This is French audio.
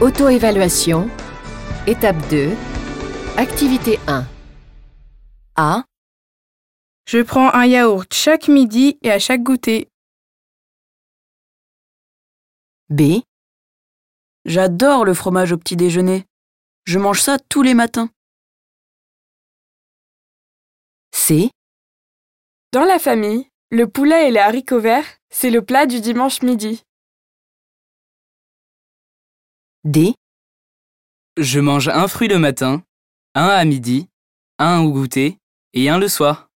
Auto-évaluation. Étape 2. Activité 1. A. Je prends un yaourt chaque midi et à chaque goûter. B. J'adore le fromage au petit déjeuner. Je mange ça tous les matins. C. Dans la famille, le poulet et les haricots verts, c'est le plat du dimanche midi. D. Je mange un fruit le matin, un à midi, un au goûter et un le soir.